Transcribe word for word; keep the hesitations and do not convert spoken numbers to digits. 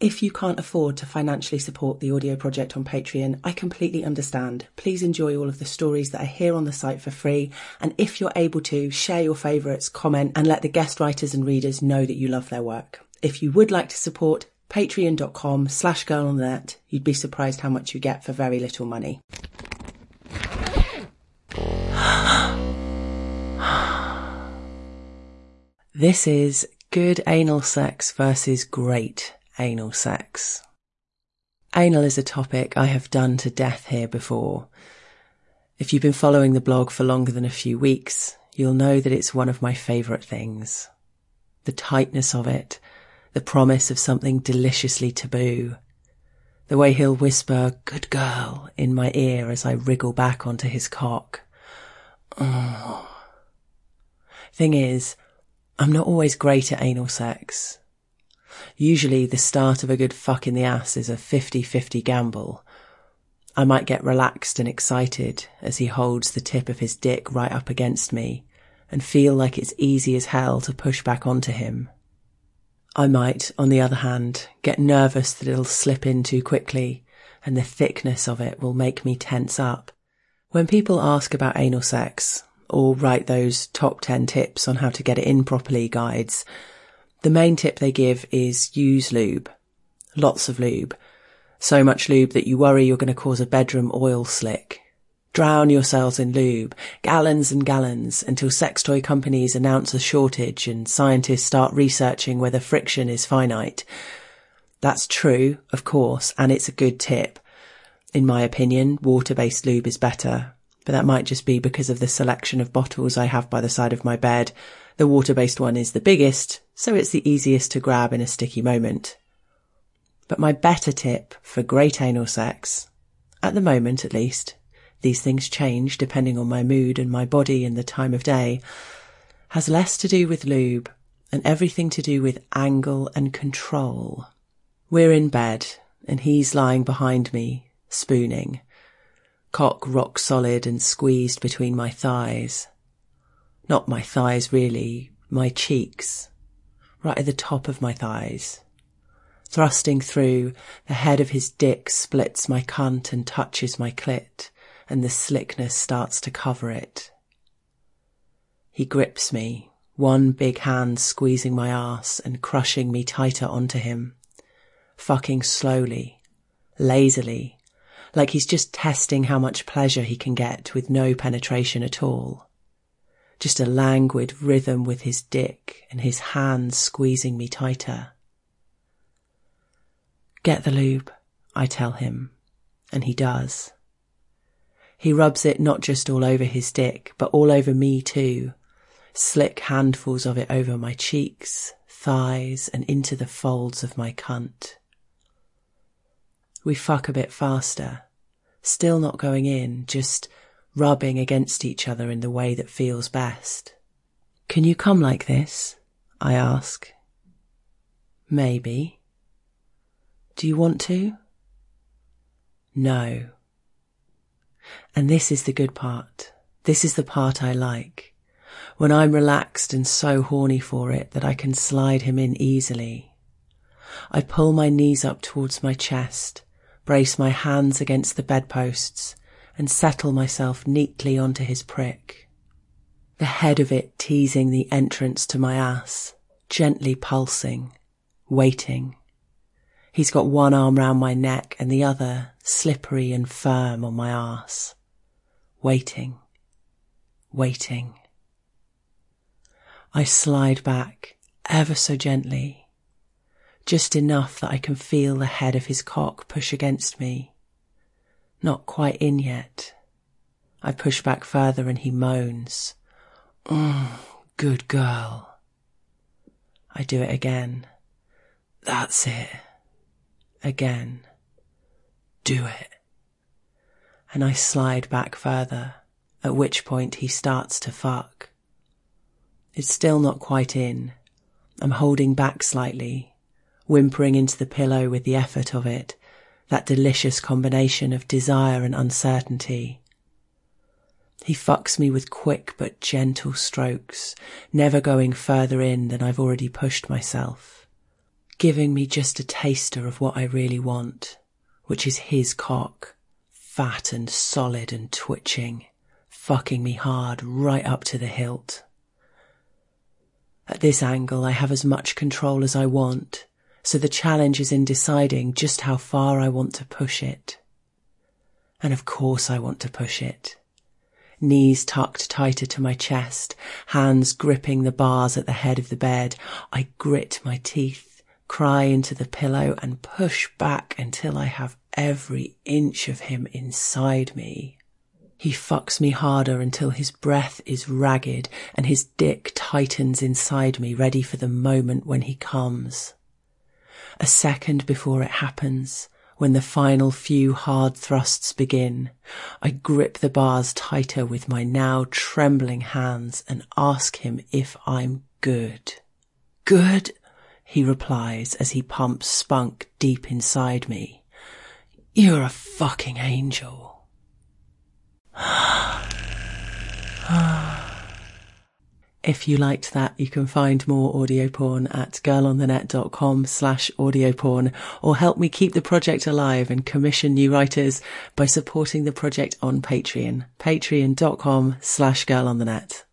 If you can't afford to financially support the audio project on Patreon, I completely understand. Please enjoy all of the stories that are here on the site for free. And if you're able to, share your favourites, comment, and let the guest writers and readers know that you love their work. If you would like to support, patreon.com slash girl on the net. You'd be surprised how much you get for very little money. This is good anal sex versus great anal sex. Anal is a topic I have done to death here before. If you've been following the blog for longer than a few weeks, you'll know that it's one of my favourite things. The tightness of it, the promise of something deliciously taboo, the way he'll whisper, "good girl," in my ear as I wriggle back onto his cock. Oh. Thing is, I'm not always great at anal sex. Usually the start of a good fuck in the ass is a fifty-fifty gamble. I might get relaxed and excited as he holds the tip of his dick right up against me and feel like it's easy as hell to push back onto him. I might, on the other hand, get nervous that it'll slip in too quickly and the thickness of it will make me tense up. When people ask about anal sex, or write those top ten tips on how to get it in properly guides, the main tip they give is use lube. Lots of lube. So much lube that you worry you're going to cause a bedroom oil slick. Drown yourselves in lube, gallons and gallons, until sex toy companies announce a shortage and scientists start researching whether friction is finite. That's true, of course, and it's a good tip. In my opinion, water-based lube is better. But that might just be because of the selection of bottles I have by the side of my bed. The water-based one is the biggest, so it's the easiest to grab in a sticky moment. But my better tip for great anal sex, at the moment at least, these things change depending on my mood and my body and the time of day, has less to do with lube and everything to do with angle and control. We're in bed and he's lying behind me, spooning. Cock rock solid and squeezed between my thighs. Not my thighs really, my cheeks. Right at the top of my thighs. Thrusting through, the head of his dick splits my cunt and touches my clit, and the slickness starts to cover it. He grips me, one big hand squeezing my arse and crushing me tighter onto him. Fucking slowly, lazily, like he's just testing how much pleasure he can get with no penetration at all. Just a languid rhythm with his dick and his hands squeezing me tighter. Get the lube, I tell him, and he does. He rubs it not just all over his dick, but all over me too. Slick handfuls of it over my cheeks, thighs, and into the folds of my cunt. We fuck a bit faster, still not going in, just rubbing against each other in the way that feels best. Can you come like this? I ask. Maybe. Do you want to? No. And this is the good part. This is the part I like. When I'm relaxed and so horny for it that I can slide him in easily. I pull my knees up towards my chest, brace my hands against the bedposts, and settle myself neatly onto his prick. The head of it teasing the entrance to my ass, gently pulsing, waiting. He's got one arm round my neck and the other slippery and firm on my arse. Waiting, waiting. I slide back, ever so gently, just enough that I can feel the head of his cock push against me. Not quite in yet. I push back further and he moans. Mm, good girl. I do it again. That's it. Again. Do it. And I slide back further, at which point he starts to fuck. It's still not quite in. I'm holding back slightly, whimpering into the pillow with the effort of it, that delicious combination of desire and uncertainty. He fucks me with quick but gentle strokes, never going further in than I've already pushed myself. giving me just a taster of what I really want, which is his cock, fat and solid and twitching, fucking me hard right up to the hilt. At this angle, I have as much control as I want, so the challenge is in deciding just how far I want to push it. And of course I want to push it. Knees tucked tighter to my chest, hands gripping the bars at the head of the bed, I grit my teeth, cry into the pillow and push back until I have every inch of him inside me. He fucks me harder until his breath is ragged and his dick tightens inside me, ready for the moment when he comes. A second before it happens, when the final few hard thrusts begin, I grip the bars tighter with my now trembling hands and ask him if I'm good. Good, he replies as he pumps spunk deep inside me. You're a fucking angel. If you liked that, you can find more audio porn at girlonthenet.com slash audio porn, or help me keep the project alive and commission new writers by supporting the project on Patreon, patreon.com slash girlonthenet.